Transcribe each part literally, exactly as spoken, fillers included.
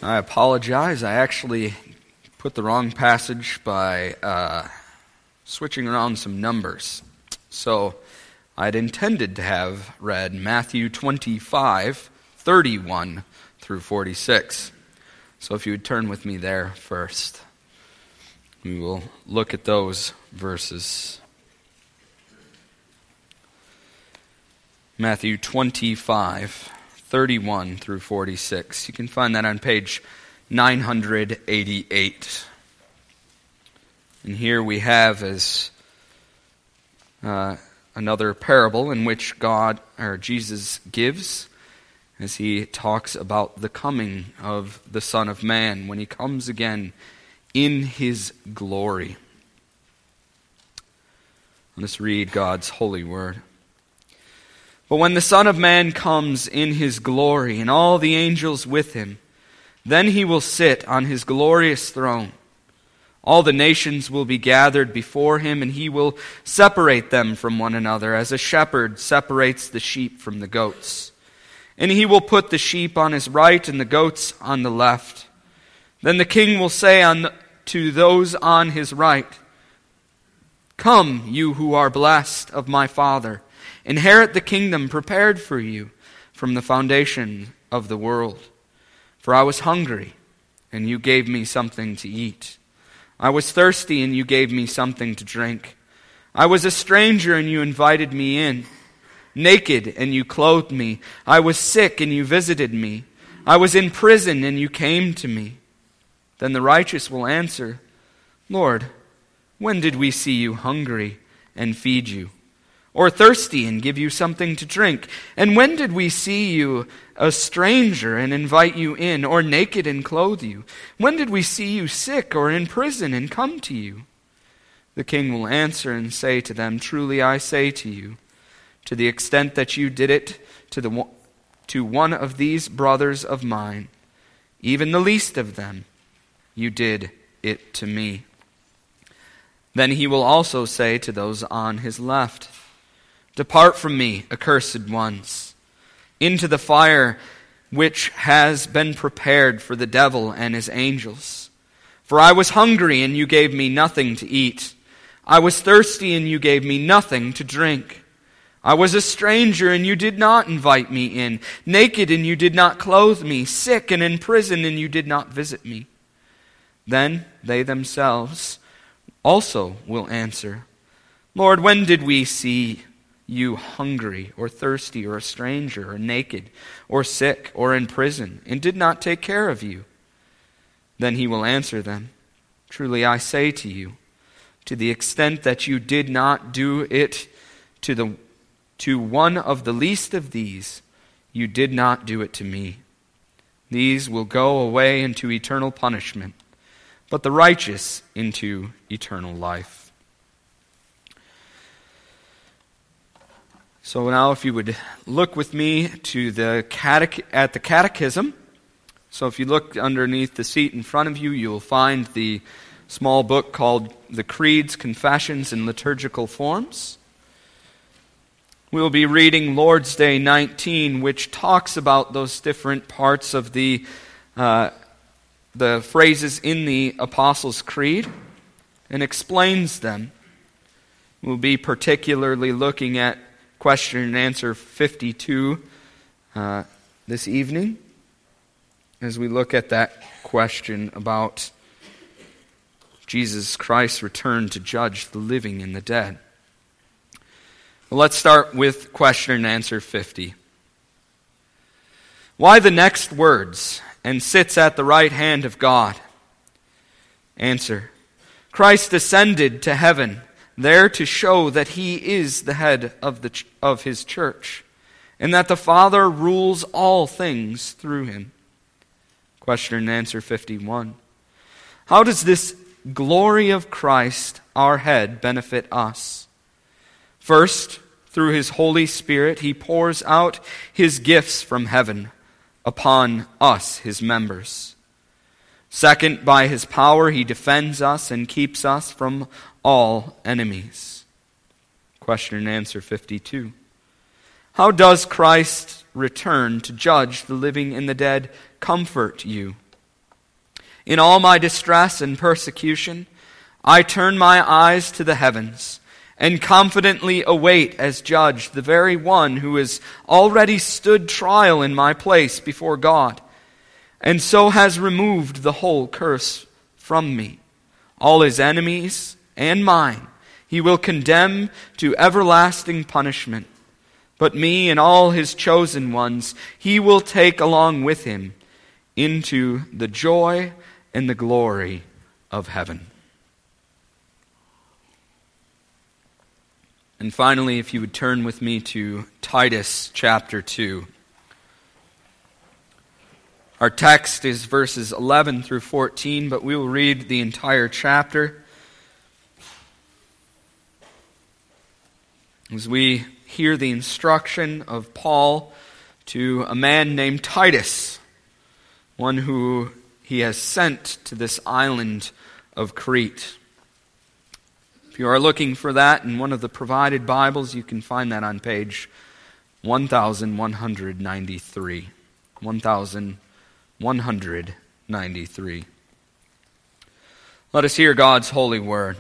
I apologize. I actually put the wrong passage by uh, switching around some numbers. So I'd intended to have read Matthew twenty-five, thirty-one through forty-six. So if you would turn with me there first, we will look at those verses. Matthew twenty-five, thirty-one through forty-six. You can find that on page nine hundred eighty-eight. And here we have as uh, another parable in which God or Jesus gives as he talks about the coming of the Son of Man when he comes again in his glory. Let us read God's holy word. But when the Son of Man comes in his glory and all the angels with him, then he will sit on his glorious throne. All the nations will be gathered before him, and he will separate them from one another, as a shepherd separates the sheep from the goats. And he will put the sheep on his right and the goats on the left. Then the king will say on the, to those on his right, "Come, you who are blessed of my Father, inherit the kingdom prepared for you from the foundation of the world. For I was hungry, and you gave me something to eat. I was thirsty, and you gave me something to drink. I was a stranger, and you invited me in. Naked, and you clothed me. I was sick, and you visited me. I was in prison, and you came to me." Then the righteous will answer, "Lord, when did we see you hungry and feed you? Or thirsty and give you something to drink? And when did we see you a stranger and invite you in, or naked and clothe you? When did we see you sick or in prison and come to you?" The king will answer and say to them, "Truly I say to you, to the extent that you did it to the to one of these brothers of mine, even the least of them, you did it to me." Then he will also say to those on his left, "Depart from me, accursed ones, into the fire which has been prepared for the devil and his angels. For I was hungry, and you gave me nothing to eat. I was thirsty, and you gave me nothing to drink. I was a stranger, and you did not invite me in. Naked, and you did not clothe me. Sick and in prison, and you did not visit me." Then they themselves also will answer, "Lord, when did we see you hungry or thirsty or a stranger or naked or sick or in prison, and did not take care of you?" Then he will answer them, "Truly I say to you, to the extent that you did not do it to the to one of the least of these, you did not do it to me. These will go away into eternal punishment, but the righteous into eternal life." So now if you would look with me to the catech- at the catechism. So if you look underneath the seat in front of you, you'll find the small book called The Creeds, Confessions, and Liturgical Forms. We'll be reading Lord's Day nineteen, which talks about those different parts of the uh, the phrases in the Apostles' Creed and explains them. We'll be particularly looking at question and answer fifty-two uh, this evening as we look at that question about Jesus Christ's return to judge the living and the dead. Well, let's start with question and answer fifty. Why the next words, "and sits at the right hand of God"? Answer: Christ ascended to heaven, there to show that he is the head of the ch- of his church, and that the Father rules all things through him. Question and answer fifty-one. How does this glory of Christ, our head, benefit us? First, through his Holy Spirit, he pours out his gifts from heaven upon us, his members. Second, by his power, he defends us and keeps us from all enemies. Question and answer fifty-two. How does Christ's return to judge the living and the dead comfort you? In all my distress and persecution, I turn my eyes to the heavens and confidently await as judge the very one who has already stood trial in my place before God, and so has removed the whole curse from me. All his enemies and mine he will condemn to everlasting punishment. But me and all his chosen ones he will take along with him into the joy and the glory of heaven. And finally, if you would turn with me to Titus chapter two. Our text is verses eleven through fourteen, but we will read the entire chapter as we hear the instruction of Paul to a man named Titus, one who he has sent to this island of Crete. If you are looking for that in one of the provided Bibles, you can find that on page one thousand one hundred ninety-three. one thousand one hundred ninety-three. Let us hear God's holy word.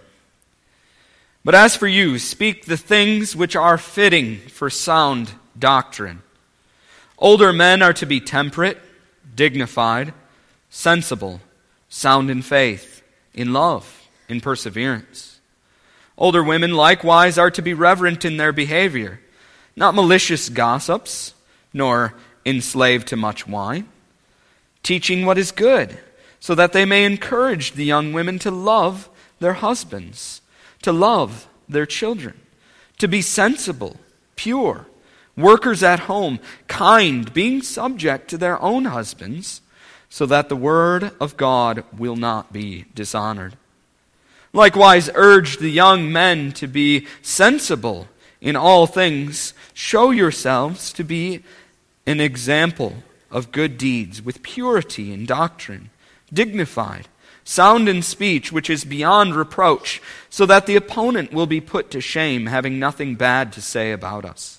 But as for you, speak the things which are fitting for sound doctrine. Older men are to be temperate, dignified, sensible, sound in faith, in love, in perseverance. Older women likewise are to be reverent in their behavior, not malicious gossips, nor enslaved to much wine, teaching what is good, so that they may encourage the young women to love their husbands, to love their children, to be sensible, pure, workers at home, kind, being subject to their own husbands, so that the word of God will not be dishonored. Likewise, urge the young men to be sensible in all things. Show yourselves to be an example of good deeds, with purity in doctrine, dignified, sound in speech, which is beyond reproach, so that the opponent will be put to shame, having nothing bad to say about us.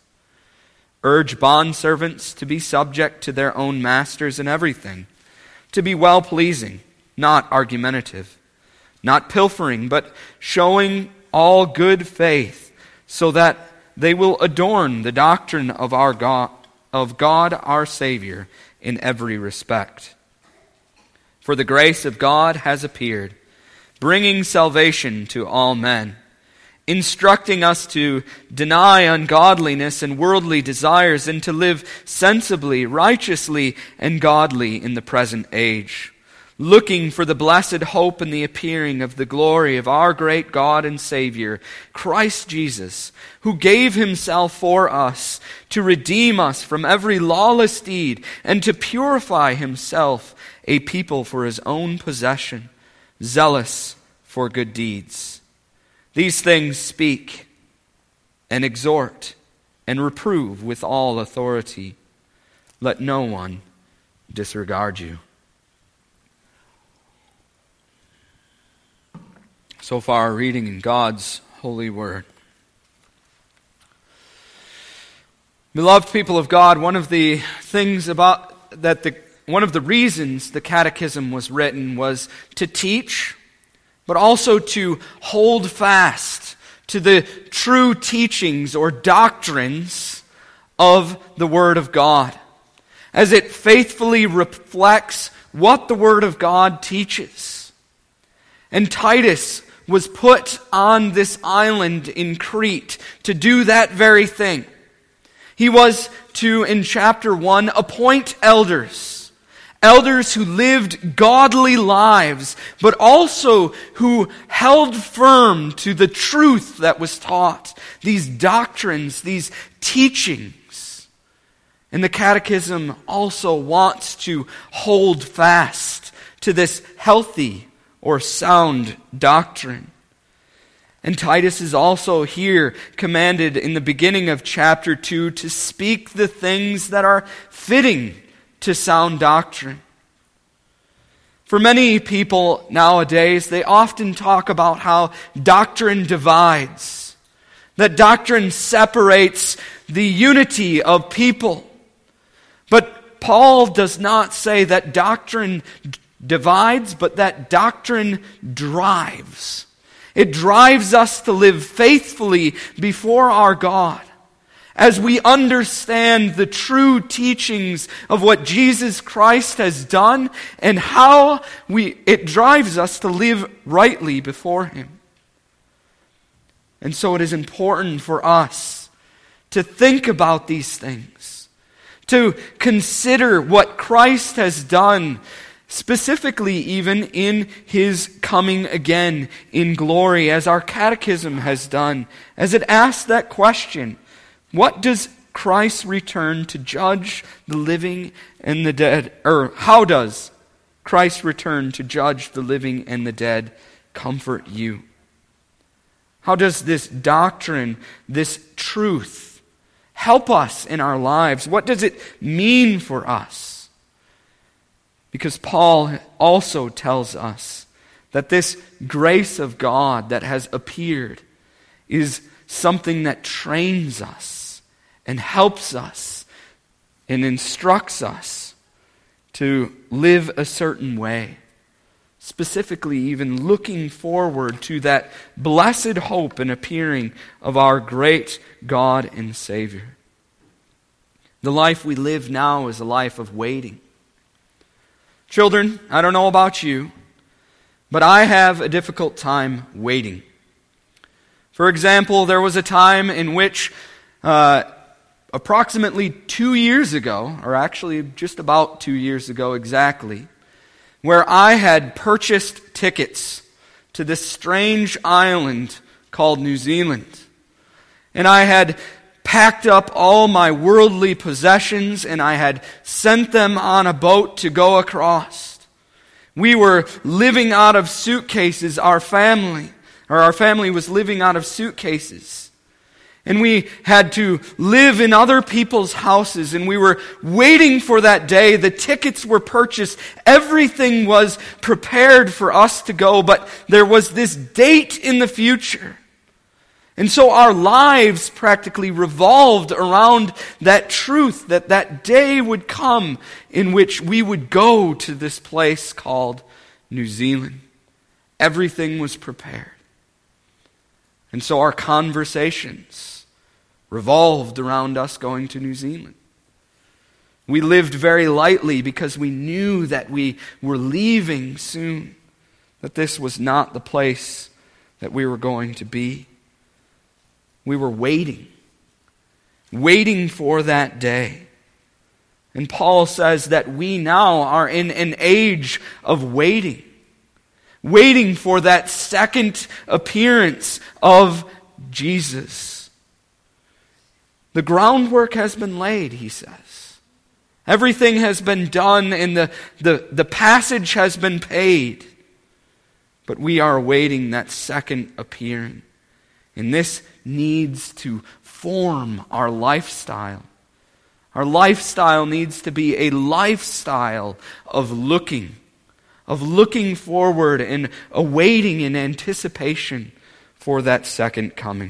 Urge bondservants to be subject to their own masters in everything, to be well-pleasing, not argumentative, not pilfering, but showing all good faith, so that they will adorn the doctrine of our God, of God our Savior, in every respect. For the grace of God has appeared, bringing salvation to all men, instructing us to deny ungodliness and worldly desires, and to live sensibly, righteously, and godly in the present age, looking for the blessed hope and the appearing of the glory of our great God and Savior, Christ Jesus, who gave himself for us to redeem us from every lawless deed and to purify himself a people for his own possession, zealous for good deeds. These things speak and exhort and reprove with all authority. Let no one disregard you. So far, reading in God's holy word. Beloved people of God, one of the things about that the one of the reasons the catechism was written was to teach, but also to hold fast to the true teachings or doctrines of the Word of God, as it faithfully reflects what the Word of God teaches. And Titus was put on this island in Crete to do that very thing. He was to, in chapter one, appoint elders. Elders who lived godly lives, but also who held firm to the truth that was taught. These doctrines, these teachings. And the Catechism also wants to hold fast to this healthy or sound doctrine. And Titus is also here commanded in the beginning of chapter two to speak the things that are fitting to sound doctrine. For many people nowadays, they often talk about how doctrine divides, that doctrine separates the unity of people. But Paul does not say that doctrine divides, but that doctrine drives. It drives us to live faithfully before our God as we understand the true teachings of what Jesus Christ has done and how we it drives us to live rightly before Him. And so it is important for us to think about these things, to consider what Christ has done, specifically even in His coming again in glory, as our catechism has done, as it asks that question, what does Christ return to judge the living and the dead? Or how does Christ return to judge the living and the dead comfort you? How does this doctrine, this truth, help us in our lives? What does it mean for us? Because Paul also tells us that this grace of God that has appeared is something that trains us and helps us and instructs us to live a certain way. Specifically, even looking forward to that blessed hope and appearing of our great God and Savior. The life we live now is a life of waiting. Children, I don't know about you, but I have a difficult time waiting. For example, there was a time in which uh, approximately two years ago, or actually just about two years ago exactly, where I had purchased tickets to this strange island called New Zealand. And I had packed up all my worldly possessions and I had sent them on a boat to go across. We were living out of suitcases, our family, or our family was living out of suitcases. And we had to live in other people's houses, and we were waiting for that day. The tickets were purchased. Everything was prepared for us to go, but there was this date in the future. And so our lives practically revolved around that truth, that that day would come in which we would go to this place called New Zealand. Everything was prepared. And so our conversations revolved around us going to New Zealand. We lived very lightly because we knew that we were leaving soon, that this was not the place that we were going to be. We were waiting, waiting for that day. And Paul says that we now are in an age of waiting, waiting for that second appearance of Jesus. The groundwork has been laid, he says. Everything has been done and the, the, the passage has been paid. But we are awaiting that second appearing. And this needs to form our lifestyle. Our lifestyle needs to be a lifestyle of looking, of looking forward and awaiting in anticipation for that second coming.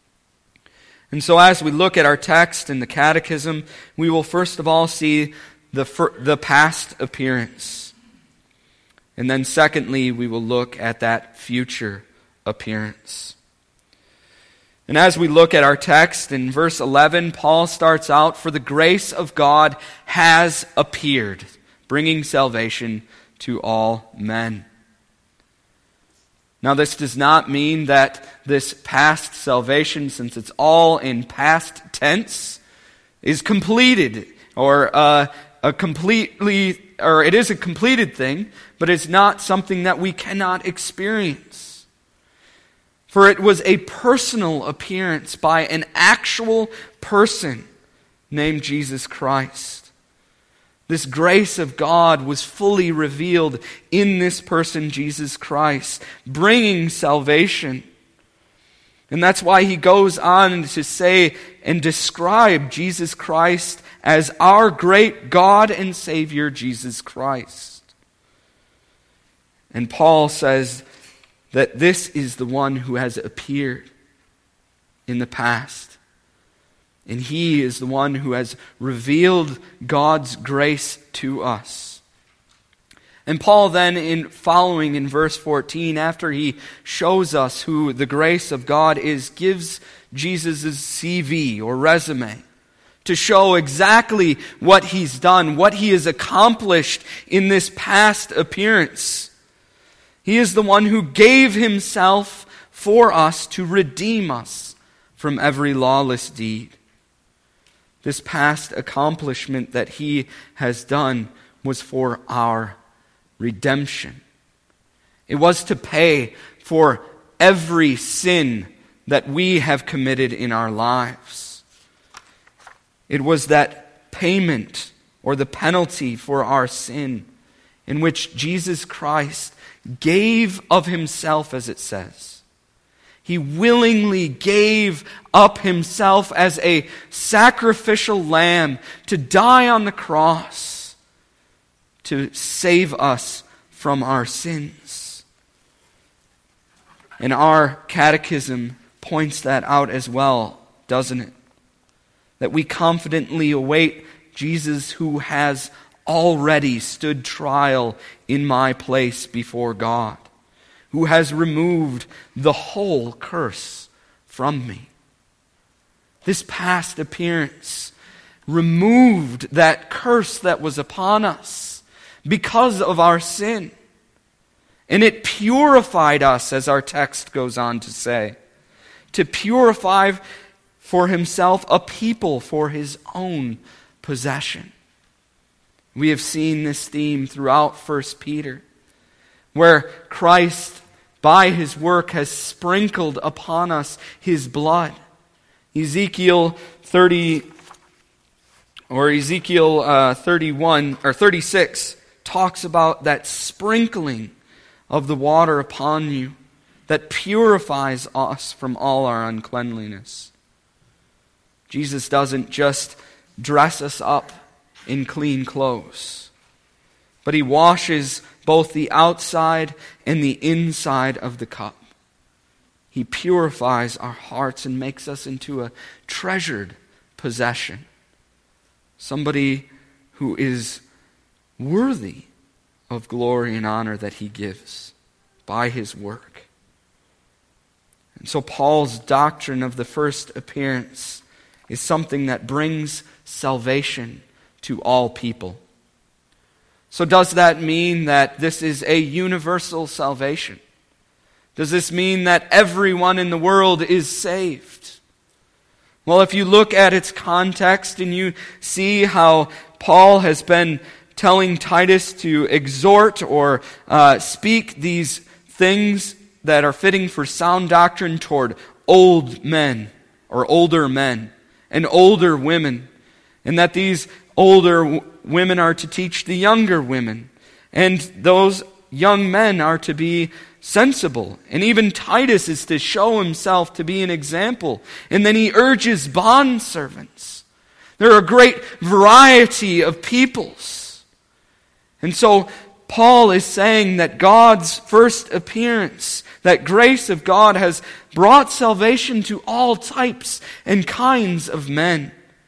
And so as we look at our text in the Catechism, we will first of all see the, the past appearance. And then secondly, we will look at that future appearance. And as we look at our text in verse eleven, Paul starts out, "For the grace of God has appeared, bringing salvation to all men." Now this does not mean that this past salvation, since it's all in past tense, is completed, or uh, a completely, or it is a completed thing, but it's not something that we cannot experience. For it was a personal appearance by an actual person named Jesus Christ. This grace of God was fully revealed in this person, Jesus Christ, bringing salvation. And that's why he goes on to say and describe Jesus Christ as our great God and Savior, Jesus Christ. And Paul says that this is the one who has appeared in the past. And he is the one who has revealed God's grace to us. And Paul then, in following in verse fourteen, after he shows us who the grace of God is, gives Jesus' C V or resume to show exactly what he's done, what he has accomplished in this past appearance. He is the one who gave himself for us to redeem us from every lawless deed. This past accomplishment that he has done was for our redemption. It was to pay for every sin that we have committed in our lives. It was that payment or the penalty for our sin in which Jesus Christ gave of himself, as it says. He willingly gave up himself as a sacrificial lamb to die on the cross to save us from our sins. And our catechism points that out as well, doesn't it? That we confidently await Jesus, who has already stood trial in my place before God, who has removed the whole curse from me. This past appearance removed that curse that was upon us because of our sin. And it purified us, as our text goes on to say, to purify for himself a people for his own possession. We have seen this theme throughout First Peter, where Christ, by his work, has sprinkled upon us his blood. Ezekiel thirty, or Ezekiel uh, thirty-one, or thirty-six, talks about that sprinkling of the water upon you that purifies us from all our uncleanliness. Jesus doesn't just dress us up in clean clothes, but he washes both the outside and the inside of the cup. He purifies our hearts and makes us into a treasured possession. Somebody who is worthy of glory and honor that he gives by his work. And so Paul's doctrine of the first appearance is something that brings salvation to all people. So does that mean that this is a universal salvation? Does this mean that everyone in the world is saved? Well, if you look at its context and you see how Paul has been telling Titus to exhort or uh, speak these things that are fitting for sound doctrine toward old men or older men and older women, and that these older w- women are to teach the younger women, and those young men are to be sensible. And even Titus is to show himself to be an example. And then he urges bondservants. There are a great variety of peoples. And so Paul is saying that God's first appearance, that grace of God has brought salvation to all types and kinds of men.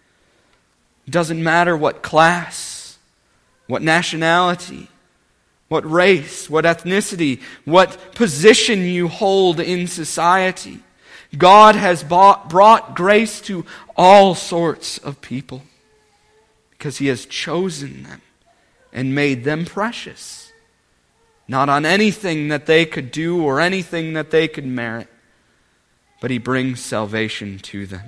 It doesn't matter what class, what nationality, what race, what ethnicity, what position you hold in society. God has bought, brought grace to all sorts of people because he has chosen them and made them precious. Not on anything that they could do or anything that they could merit, but he brings salvation to them.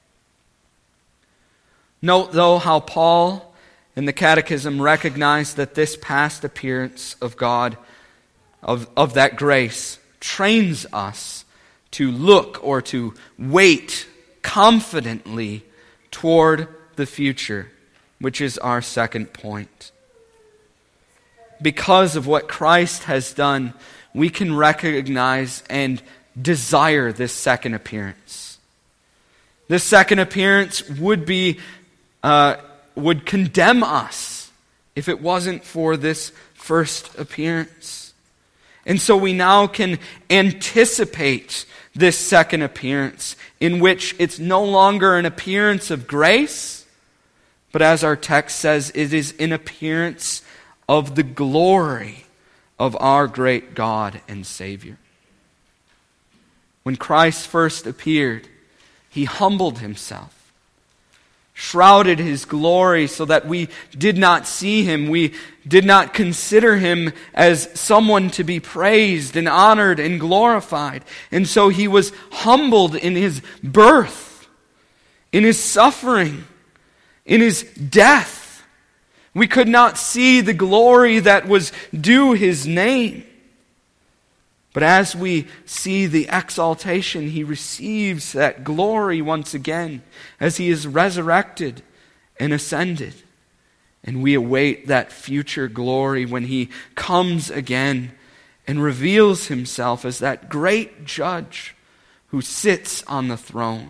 Note, though, how Paul in the Catechism recognized that this past appearance of God, of, of that grace, trains us to look or to wait confidently toward the future, which is our second point. Because of what Christ has done, we can recognize and desire this second appearance. This second appearance would be uh, would condemn us if it wasn't for this first appearance. And so we now can anticipate this second appearance, in which it's no longer an appearance of grace, but as our text says, it is an appearance of the glory of our great God and Savior. When Christ first appeared, he humbled himself, shrouded his glory so that we did not see him. We did not consider him as someone to be praised and honored and glorified. And so he was humbled in his birth, in his suffering, in his death. We could not see the glory that was due his name. But as we see the exaltation, he receives that glory once again as he is resurrected and ascended. And we await that future glory when he comes again and reveals himself as that great judge who sits on the throne.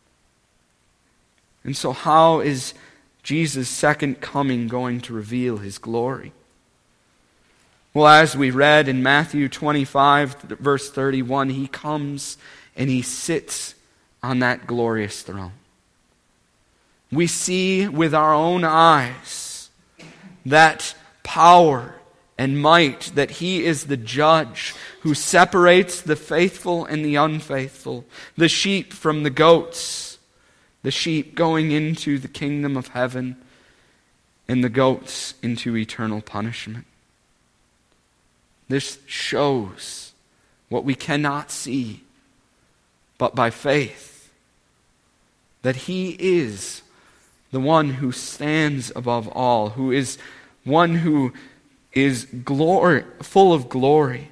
And so how is Jesus' second coming going to reveal his glory? Well, as we read in Matthew twenty-five, verse thirty-one, he comes and he sits on that glorious throne. We see with our own eyes that power and might, that he is the judge who separates the faithful and the unfaithful, the sheep from the goats, the sheep going into the kingdom of heaven, and the goats into eternal punishment. This shows what we cannot see, but by faith, that he is the one who stands above all, who is one who is glory, full of glory.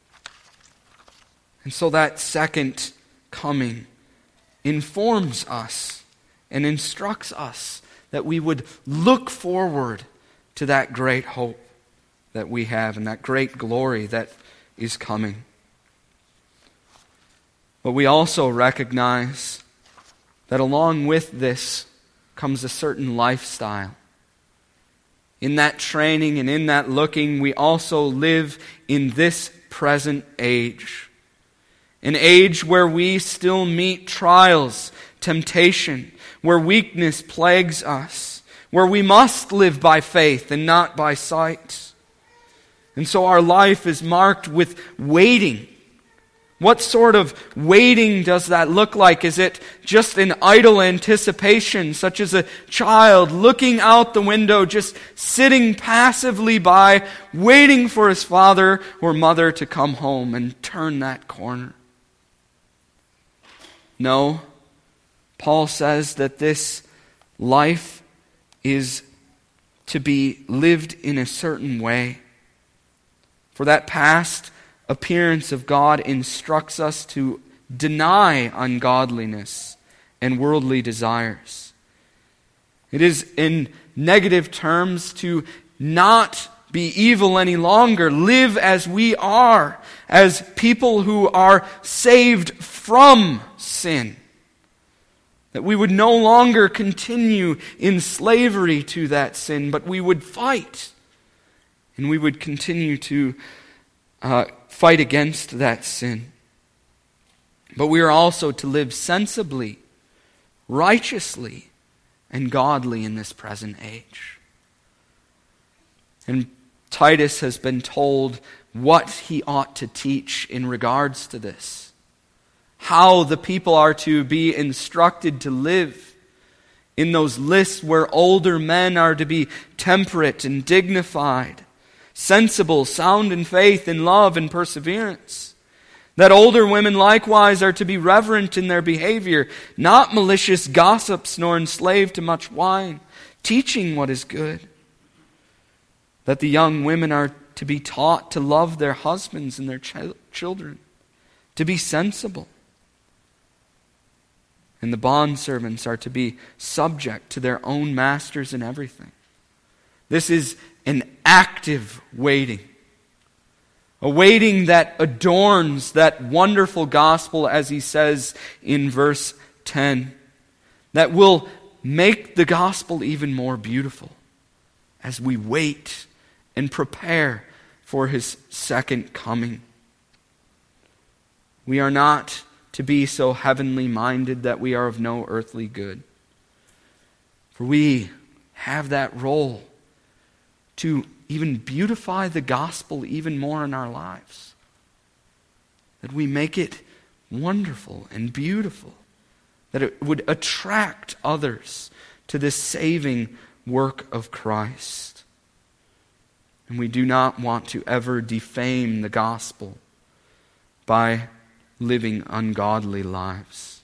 And so that second coming informs us and instructs us that we would look forward to that great hope that we have and that great glory that is coming. But we also recognize that along with this comes a certain lifestyle. In that training and in that looking, we also live in this present age. An age where we still meet trials, temptation, where weakness plagues us, where we must live by faith and not by sight. And so our life is marked with waiting. What sort of waiting does that look like? Is it just an idle anticipation, such as a child looking out the window, just sitting passively by, waiting for his father or mother to come home and turn that corner? No. Paul says that this life is to be lived in a certain way. For that past appearance of God instructs us to deny ungodliness and worldly desires. It is in negative terms to not be evil any longer, live as we are, as people who are saved from sin. That we would no longer continue in slavery to that sin, but we would fight. And we would continue to uh, fight against that sin. But we are also to live sensibly, righteously, and godly in this present age. And Titus has been told what he ought to teach in regards to this. How the people are to be instructed to live. In those lists where older men are to be temperate and dignified, sensible, sound in faith, in love, and perseverance. That older women likewise are to be reverent in their behavior, not malicious gossips, nor enslaved to much wine, teaching what is good. That the young women are to be taught to love their husbands and their ch- children, to be sensible. And the bondservants are to be subject to their own masters in everything. This is an active waiting. A waiting that adorns that wonderful gospel, as he says in verse ten, that will make the gospel even more beautiful as we wait and prepare for his second coming. We are not to be so heavenly minded that we are of no earthly good. For we have that role to even beautify the gospel even more in our lives. That we make it wonderful and beautiful. That it would attract others to this saving work of Christ. And we do not want to ever defame the gospel by living ungodly lives.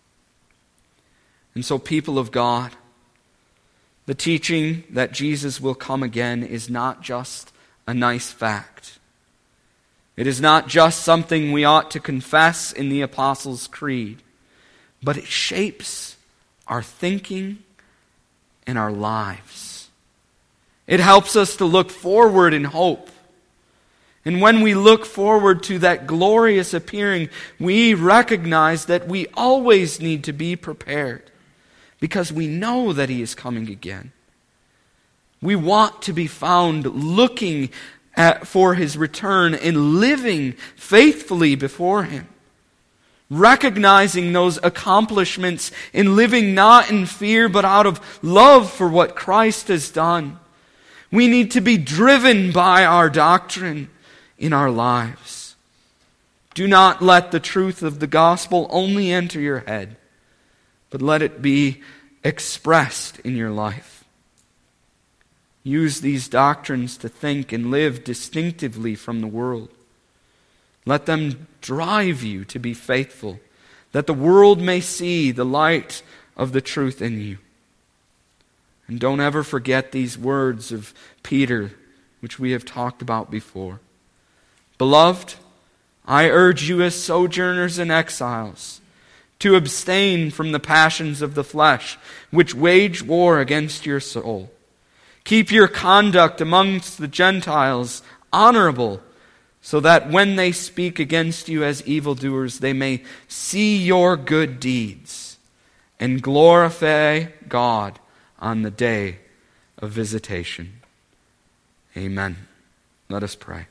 And so, people of God, the teaching that Jesus will come again is not just a nice fact. It is not just something we ought to confess in the Apostles' Creed, but it shapes our thinking and our lives. It helps us to look forward in hope. And when we look forward to that glorious appearing, we recognize that we always need to be prepared because we know that He is coming again. We want to be found looking at, for His return and living faithfully before Him. Recognizing those accomplishments and living not in fear but out of love for what Christ has done. We need to be driven by our doctrine in our lives. Do not let the truth of the gospel only enter your head, but let it be expressed in your life. Use these doctrines to think and live distinctively from the world. Let them drive you to be faithful, that the world may see the light of the truth in you. And don't ever forget these words of Peter, which we have talked about before. Beloved, I urge you as sojourners and exiles to abstain from the passions of the flesh, which wage war against your soul. Keep your conduct amongst the Gentiles honorable, so that when they speak against you as evildoers, they may see your good deeds and glorify God on the day of visitation. Amen. Let us pray.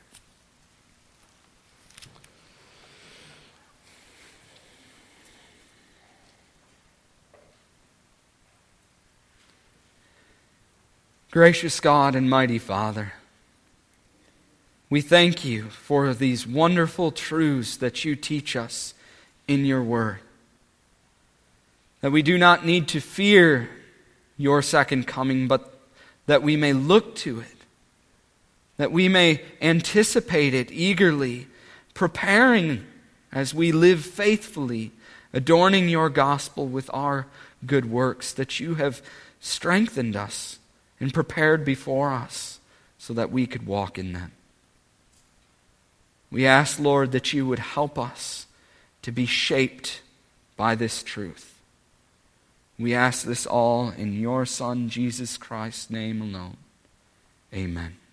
Gracious God and mighty Father, we thank you for these wonderful truths that you teach us in your word. That we do not need to fear your second coming, but that we may look to it. That we may anticipate it eagerly, preparing as we live faithfully, adorning your gospel with our good works, that you have strengthened us and prepared before us so that we could walk in them. We ask, Lord, that you would help us to be shaped by this truth. We ask this all in your Son, Jesus Christ's name alone. Amen.